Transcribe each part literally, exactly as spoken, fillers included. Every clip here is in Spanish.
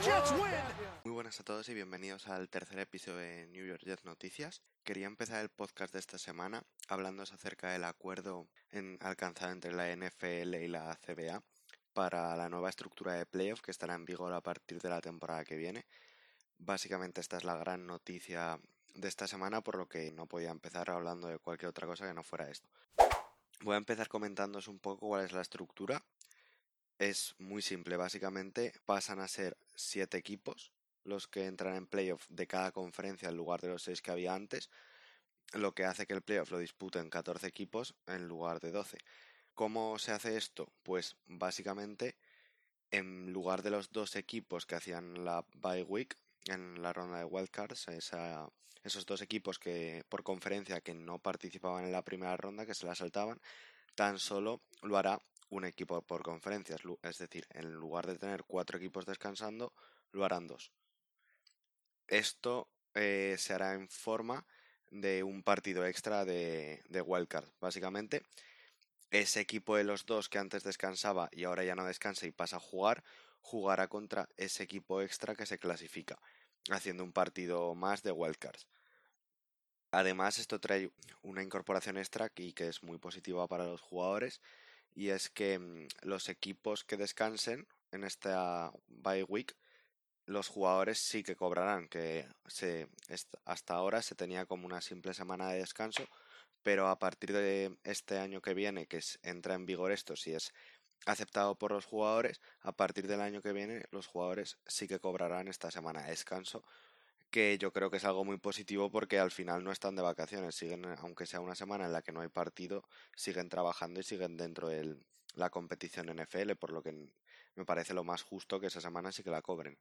Muy buenas a todos y bienvenidos al tercer episodio de New York Jets Noticias. Quería empezar el podcast de esta semana hablándoos acerca del acuerdo en, alcanzado entre la N F L y la C B A para la nueva estructura de playoff que estará en vigor a partir de la temporada que viene. Básicamente esta es la gran noticia de esta semana, por lo que no podía empezar hablando de cualquier otra cosa que no fuera esto. Voy a empezar comentándoos un poco cuál es la estructura. Es muy simple, básicamente pasan a ser siete equipos los que entran en playoff de cada conferencia en lugar de los seis que había antes, lo que hace que el playoff lo disputen catorce equipos en lugar de doce. ¿Cómo se hace esto? Pues básicamente en lugar de los dos equipos que hacían la bye week en la ronda de wildcards, esa, esos dos equipos que por conferencia que no participaban en la primera ronda, que se la saltaban, tan solo lo hará un equipo por conferencias, es decir, en lugar de tener cuatro equipos descansando, lo harán dos. Esto eh, se hará en forma de un partido extra de, de wildcard. Básicamente, ese equipo de los dos que antes descansaba y ahora ya no descansa y pasa a jugar, jugará contra ese equipo extra que se clasifica, haciendo un partido más de wildcards. Además, esto trae una incorporación extra aquí que es muy positiva para los jugadores, y es que mmm, los equipos que descansen en esta bye week, los jugadores sí que cobrarán, que se, hasta ahora se tenía como una simple semana de descanso, pero a partir de este año que viene, que es, entra en vigor esto, si es aceptado por los jugadores, a partir del año que viene los jugadores sí que cobrarán esta semana de descanso, que yo creo que es algo muy positivo porque al final no están de vacaciones, siguen, aunque sea una semana en la que no hay partido, siguen trabajando y siguen dentro de la competición N F L, por lo que me parece lo más justo que esa semana sí que la cobren.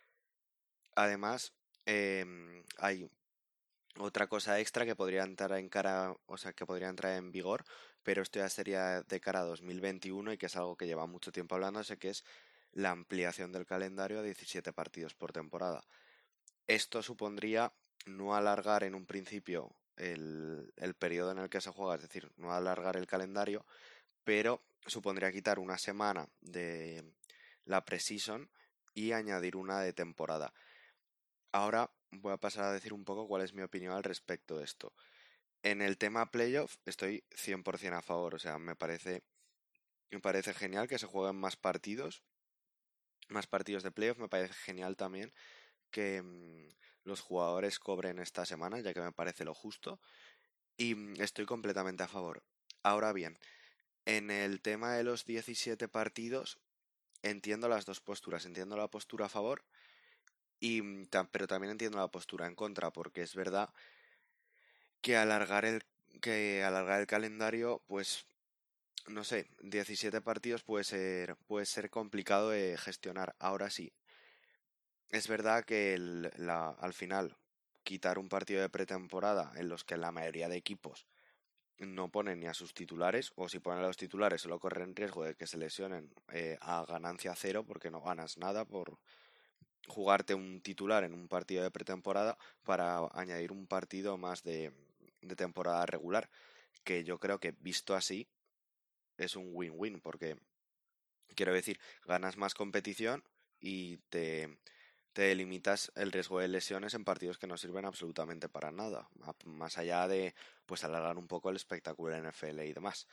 Además, eh, hay otra cosa extra que podría entrar en cara, o sea, que podría entrar en vigor, pero esto ya sería de cara a dos mil veintiuno y que es algo que lleva mucho tiempo hablándose, que es la ampliación del calendario a diecisiete partidos por temporada. Esto supondría no alargar en un principio el, el periodo en el que se juega, es decir, no alargar el calendario, pero supondría quitar una semana de la preseason y añadir una de temporada. Ahora voy a pasar a decir un poco cuál es mi opinión al respecto de esto. En el tema playoff estoy cien por ciento a favor, o sea, me parece, me parece genial que se jueguen más partidos, más partidos de playoff, me parece genial también que mmm, los jugadores cobren esta semana, ya que me parece lo justo, y mmm, estoy completamente a favor. Ahora bien, en el tema de los diecisiete partidos, entiendo las dos posturas, entiendo la postura a favor, y, mmm, tam- pero también entiendo la postura en contra, porque es verdad que alargar el, que alargar el calendario, pues no sé, diecisiete partidos puede ser, puede ser complicado de gestionar. Ahora sí, es verdad que el- la, al final quitar un partido de pretemporada en los que la mayoría de equipos no ponen ni a sus titulares, o si ponen a los titulares solo corren riesgo de que se lesionen eh, a ganancia cero porque no ganas nada por jugarte un titular en un partido de pretemporada para añadir un partido más de, de temporada regular, que yo creo que visto así es un win-win porque quiero decir, ganas más competición y te, te limitas el riesgo de lesiones en partidos que no sirven absolutamente para nada, más allá de pues alargar un poco el espectáculo de N F L y demás.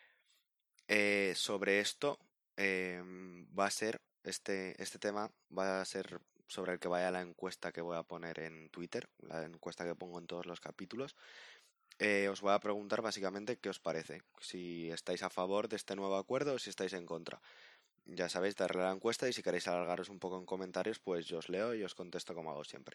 Eh, sobre esto eh, va a ser este, este tema va a ser sobre el que vaya la encuesta que voy a poner en Twitter, la encuesta que pongo en todos los capítulos. Eh, os voy a preguntar básicamente qué os parece, si estáis a favor de este nuevo acuerdo o si estáis en contra. Ya sabéis, darle a la encuesta y si queréis alargaros un poco en comentarios, pues yo os leo y os contesto como hago siempre.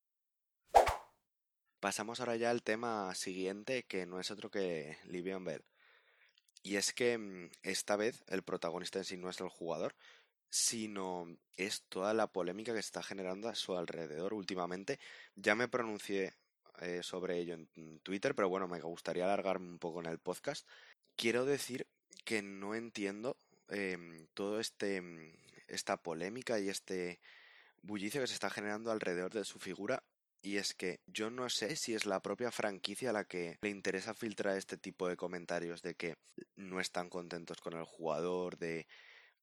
Pasamos ahora ya al tema siguiente, que no es otro que Le'Veon Bell. Y es que mm, esta vez el protagonista en sí no es el jugador, sino es toda la polémica que se está generando a su alrededor últimamente. Ya me pronuncié eh, sobre ello en Twitter, pero bueno, me gustaría alargarme un poco en el podcast. Quiero decir que no entiendo eh, todo este mm, esta polémica y este bullicio que se está generando alrededor de su figura, y es que yo no sé si es la propia franquicia a la que le interesa filtrar este tipo de comentarios de que no están contentos con el jugador, de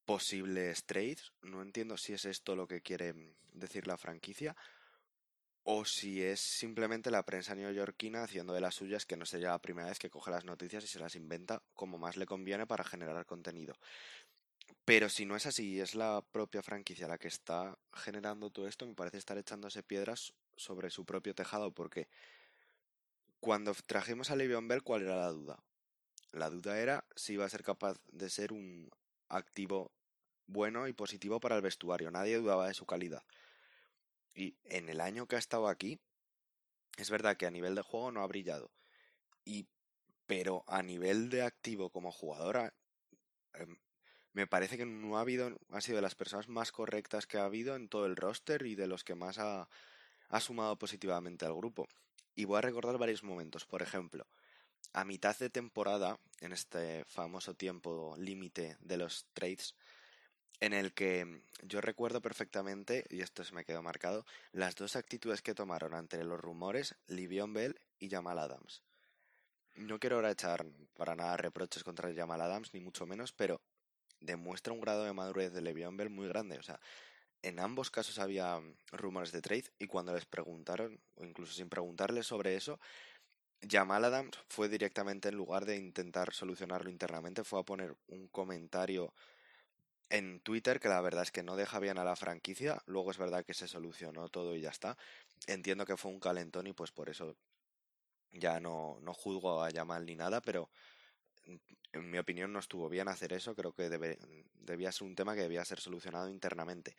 posibles trades. No entiendo si es esto lo que quiere decir la franquicia o si es simplemente la prensa neoyorquina haciendo de las suyas, que no sería la primera vez que coge las noticias y se las inventa como más le conviene para generar contenido. Pero si no es así, es la propia franquicia la que está generando todo esto, me parece estar echándose piedras sobre su propio tejado, porque cuando trajimos a Le'Veon Bell, ¿cuál era la duda? La duda era si iba a ser capaz de ser un activo bueno y positivo para el vestuario. Nadie dudaba de su calidad. Y en el año que ha estado aquí, es verdad que a nivel de juego no ha brillado. Y, pero a nivel de activo como jugadora, em, me parece que no ha habido, ha sido de las personas más correctas que ha habido en todo el roster y de los que más ha, ha sumado positivamente al grupo. Y voy a recordar varios momentos. Por ejemplo, a mitad de temporada, en este famoso tiempo límite de los trades, en el que yo recuerdo perfectamente, y esto se me quedó marcado, las dos actitudes que tomaron ante los rumores Le'Veon Bell y Jamal Adams. No quiero ahora echar para nada reproches contra Jamal Adams, ni mucho menos, pero demuestra un grado de madurez de Le'Veon Bell muy grande. O sea, en ambos casos había rumores de trade y cuando les preguntaron, o incluso sin preguntarles sobre eso, Jamal Adams fue directamente, en lugar de intentar solucionarlo internamente, fue a poner un comentario en Twitter que la verdad es que no deja bien a la franquicia. Luego es verdad que se solucionó todo y ya está. Entiendo que fue un calentón y pues por eso ya no, no juzgo a Jamal ni nada, pero en mi opinión no estuvo bien hacer eso. Creo que debe, debía ser un tema que debía ser solucionado internamente.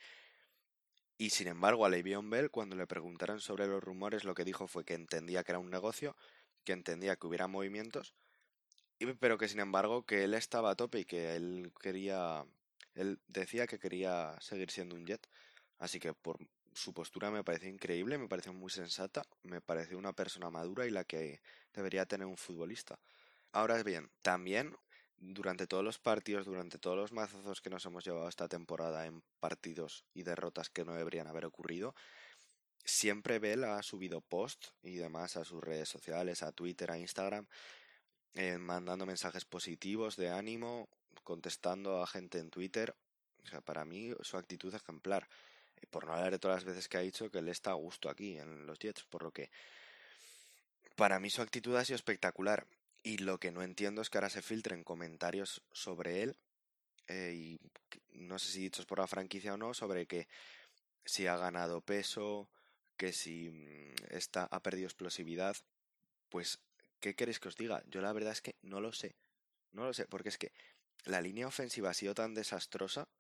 Y sin embargo, a Le'Veon Bell, cuando le preguntaron sobre los rumores, lo que dijo fue que entendía que era un negocio, que entendía que hubiera movimientos, y- pero que sin embargo que él estaba a tope y que él quería, él decía que quería seguir siendo un Jet. Así que por su postura me pareció increíble, me pareció muy sensata, me pareció una persona madura y la que debería tener un futbolista. Ahora bien, también durante todos los partidos, durante todos los mazazos que nos hemos llevado esta temporada en partidos y derrotas que no deberían haber ocurrido, siempre Bell ha subido posts y demás a sus redes sociales, a Twitter, a Instagram, eh, mandando mensajes positivos de ánimo, contestando a gente en Twitter. O sea, para mí su actitud ejemplar. Eh, por no hablar de todas las veces que ha dicho que él está a gusto aquí en los Jets, por lo que para mí su actitud ha sido espectacular. Y lo que no entiendo es que ahora se filtren comentarios sobre él, eh, y no sé si dichos por la franquicia o no, sobre que si ha ganado peso, que si mm, está, ha perdido explosividad. Pues, ¿qué queréis que os diga? Yo la verdad es que no lo sé. No lo sé, porque es que la línea ofensiva ha sido tan desastrosa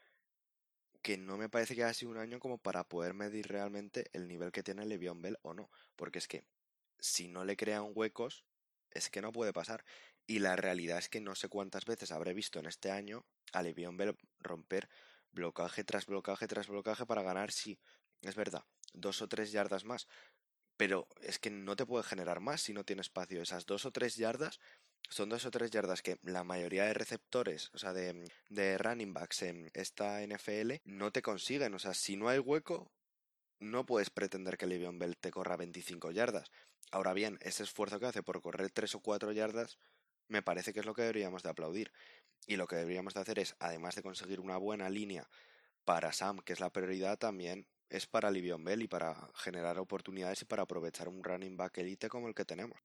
que no me parece que haya sido un año como para poder medir realmente el nivel que tiene Le'Veon Bell o no. Porque es que si no le crean huecos, es que no puede pasar. Y la realidad es que no sé cuántas veces habré visto en este año a Le'Veon Bell romper blocaje tras blocaje tras blocaje para ganar, sí, es verdad, dos o tres yardas más. Pero es que no te puede generar más si no tiene espacio. Esas dos o tres yardas son dos o tres yardas que la mayoría de receptores, o sea, de, de running backs en esta N F L, no te consiguen. O sea, si no hay hueco, no puedes pretender que Le'Veon Bell te corra veinticinco yardas. Ahora bien, ese esfuerzo que hace por correr tres o cuatro yardas, me parece que es lo que deberíamos de aplaudir. Y lo que deberíamos de hacer es, además de conseguir una buena línea para Sam, que es la prioridad, también es para Le'Veon Bell y para generar oportunidades y para aprovechar un running back elite como el que tenemos.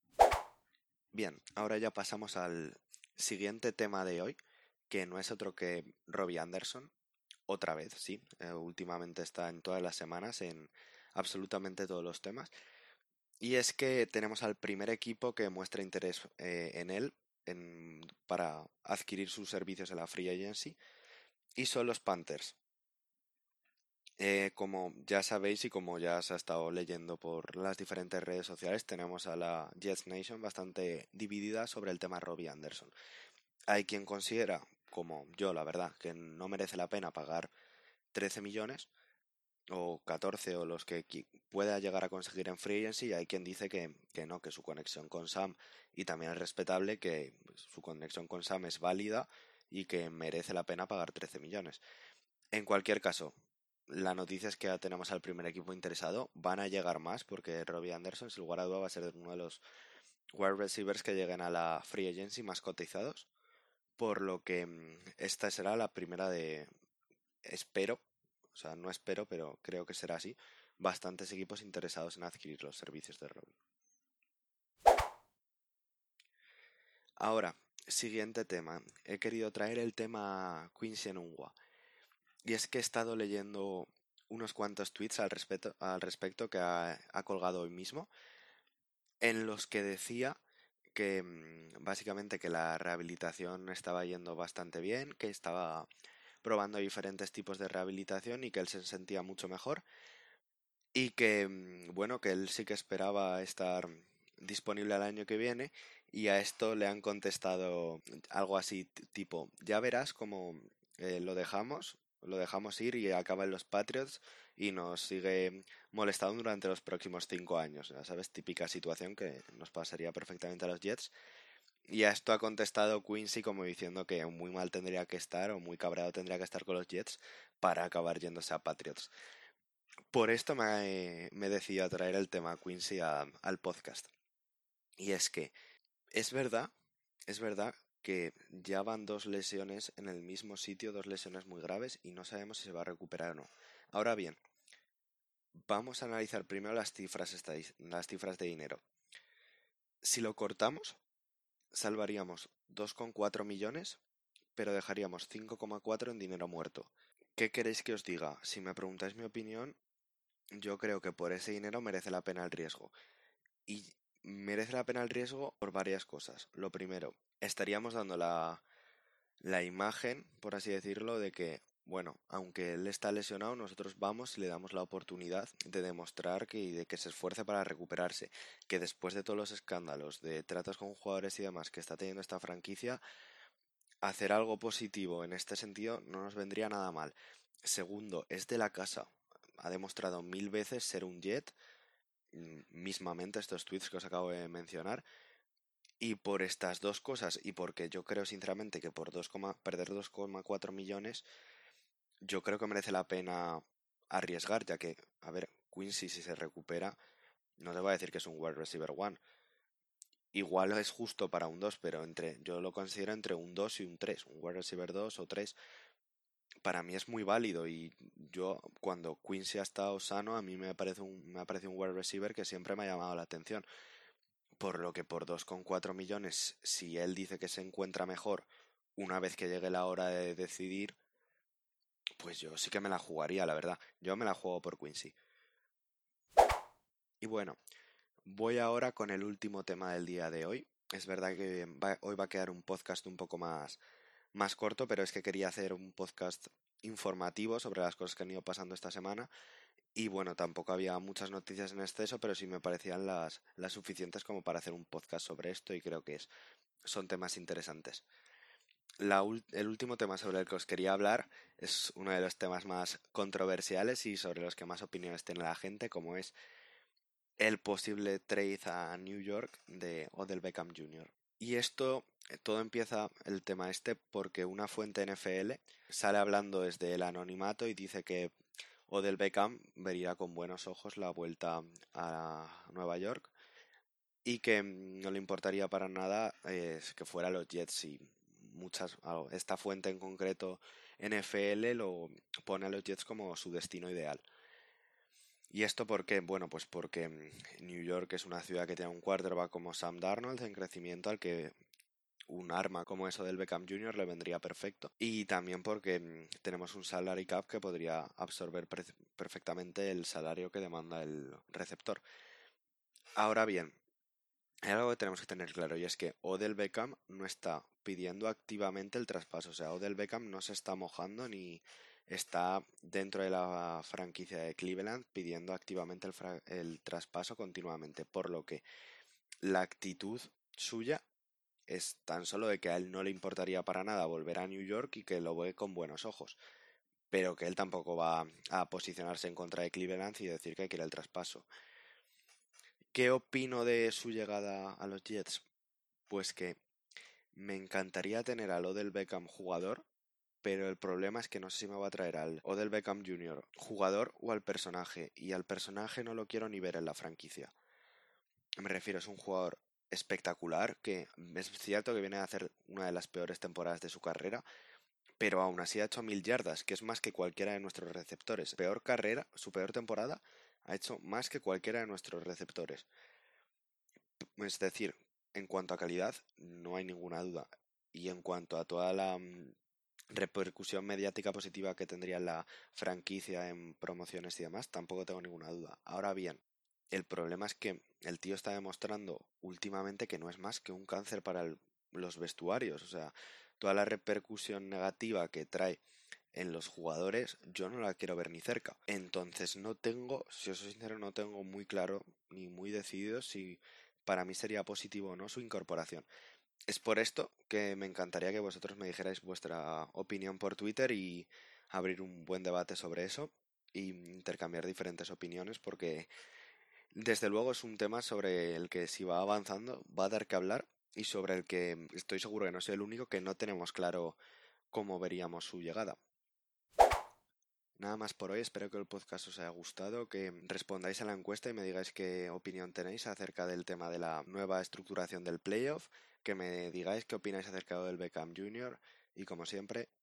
Bien, ahora ya pasamos al siguiente tema de hoy, que no es otro que Robbie Anderson. Otra vez, sí, eh, últimamente está en todas las semanas en absolutamente todos los temas. Y es que tenemos al primer equipo que muestra interés eh, en él en- para adquirir sus servicios en la Free Agency, y son los Panthers. Eh, como ya sabéis y como ya se ha estado leyendo por las diferentes redes sociales, tenemos a la Jets Nation bastante dividida sobre el tema Robbie Anderson. Hay quien considera, como yo la verdad, que no merece la pena pagar trece millones o catorce o los que qui- pueda llegar a conseguir en Free Agency, y hay quien dice que, que no, que su conexión con Sam, y también es respetable que pues, su conexión con Sam es válida y que merece la pena pagar trece millones. En cualquier caso, la noticia es que ya tenemos al primer equipo interesado. Van a llegar más porque Robbie Anderson, sin lugar a duda, va a ser uno de los wide receivers que lleguen a la Free Agency más cotizados. por lo que mm, esta será la primera de, espero, o sea, no espero, pero creo que será así, bastantes equipos interesados en adquirir los servicios de Robin. Ahora, siguiente tema. He querido traer el tema Quincy Enunwa. Y es que he estado leyendo unos cuantos tweets al respecto, al respecto que ha, ha colgado hoy mismo, en los que decía que mm, básicamente que la rehabilitación estaba yendo bastante bien, que estaba probando diferentes tipos de rehabilitación y que él se sentía mucho mejor y que, mm, bueno, que él sí que esperaba estar disponible al año que viene y a esto le han contestado algo así t- tipo, ya verás cómo eh, lo dejamos, lo dejamos ir y acaba en los Patriots y nos sigue molestando durante los próximos cinco años. Ya sabes, típica situación que nos pasaría perfectamente a los Jets. Y a esto ha contestado Quincy como diciendo que muy mal tendría que estar o muy cabreado tendría que estar con los Jets para acabar yéndose a Patriots. Por esto me, me he decidido a traer el tema Quincy a- al podcast. Y es que es verdad, es verdad que ya van dos lesiones en el mismo sitio, dos lesiones muy graves y no sabemos si se va a recuperar o no. Ahora bien, vamos a analizar primero las cifras estadis- las cifras de dinero. Si lo cortamos, salvaríamos dos coma cuatro millones, pero dejaríamos cinco coma cuatro en dinero muerto. ¿Qué queréis que os diga? Si me preguntáis mi opinión, yo creo que por ese dinero merece la pena el riesgo. Y merece la pena el riesgo por varias cosas. Lo primero, estaríamos dando la, la imagen, por así decirlo, de que, bueno, aunque él está lesionado, nosotros vamos y le damos la oportunidad de demostrar que, y de que se esfuerce para recuperarse. Que después de todos los escándalos de tratos con jugadores y demás que está teniendo esta franquicia, hacer algo positivo en este sentido no nos vendría nada mal. Segundo, es de la casa. Ha demostrado mil veces ser un Jet, mm, mismamente estos tweets que os acabo de mencionar. Y por estas dos cosas, y porque yo creo sinceramente que por dos, perder dos coma cuatro millones, yo creo que merece la pena arriesgar, ya que, a ver, Quincy si se recupera, no te voy a decir que es un wide receiver one. Igual es justo para un dos, pero entre yo lo considero entre un dos y un tres, un wide receiver dos o tres. Para mí es muy válido y yo cuando Quincy ha estado sano, a mí me parece un, me ha parecido un wide receiver que siempre me ha llamado la atención. Por lo que por dos coma cuatro millones, si él dice que se encuentra mejor una vez que llegue la hora de decidir, pues yo sí que me la jugaría, la verdad. Yo me la juego por Quincy. Y bueno, voy ahora con el último tema del día de hoy. Es verdad que va- hoy va a quedar un podcast un poco más, más corto, pero es que quería hacer un podcast informativo sobre las cosas que han ido pasando esta semana. Y bueno, tampoco había muchas noticias en exceso, pero sí me parecían las, las suficientes como para hacer un podcast sobre esto y creo que es, son temas interesantes. La ul- el último tema sobre el que os quería hablar es uno de los temas más controversiales y sobre los que más opiniones tiene la gente, como es el posible trade a New York de Odell Beckham junior Y esto, eh, todo empieza el tema este porque una fuente N F L sale hablando desde el anonimato y dice que Odell Beckham vería con buenos ojos la vuelta a Nueva York y que mm, no le importaría para nada eh, que fuera a los Jets y muchas, algo- esta fuente en concreto N F L lo pone a los Jets como su destino ideal. ¿Y esto por qué? Bueno, pues porque mm, New York es una ciudad que tiene un quarterback como Sam Darnold en crecimiento al que un arma como eso del Beckham junior le vendría perfecto. Y también porque mm, tenemos un salary cap que podría absorber pre- perfectamente el salario que demanda el receptor. Ahora bien, hay algo que tenemos que tener claro y es que Odell Beckham no está pidiendo activamente el traspaso. O sea, Odell Beckham no se está mojando ni está dentro de la franquicia de Cleveland pidiendo activamente el, fra- el traspaso continuamente. Por lo que la actitud suya es tan solo de que a él no le importaría para nada volver a New York y que lo ve con buenos ojos. Pero que él tampoco va a posicionarse en contra de Cleveland y decir que quiere el traspaso. ¿Qué opino de su llegada a los Jets? Pues que me encantaría tener al Odell Beckham jugador, pero el problema es que no sé si me va a traer al Odell Beckham junior jugador o al personaje, y al personaje no lo quiero ni ver en la franquicia. Me refiero, es un jugador espectacular, que es cierto que viene a hacer una de las peores temporadas de su carrera, pero aún así ha hecho mil yardas, que es más que cualquiera de nuestros receptores. Peor carrera, su peor temporada, ha hecho más que cualquiera de nuestros receptores. Es decir, en cuanto a calidad, no hay ninguna duda. Y en cuanto a toda la mm, repercusión mediática positiva que tendría la franquicia en promociones y demás, tampoco tengo ninguna duda. Ahora bien, el problema es que el tío está demostrando últimamente que no es más que un cáncer para el- los vestuarios. O sea, toda la repercusión negativa que trae en los jugadores, yo no la quiero ver ni cerca. Entonces no tengo, si os soy sincero, no tengo muy claro ni muy decidido si para mí sería positivo o no su incorporación. Es por esto que me encantaría que vosotros me dijerais vuestra opinión por Twitter y abrir un buen debate sobre eso e intercambiar diferentes opiniones, porque desde luego es un tema sobre el que, si va avanzando, va a dar que hablar, y sobre el que estoy seguro que no soy el único que no tenemos claro cómo veríamos su llegada. Nada más por hoy, espero que el podcast os haya gustado, que respondáis a la encuesta y me digáis qué opinión tenéis acerca del tema de la nueva estructuración del playoff, que me digáis qué opináis acerca del Beckham junior y, como siempre,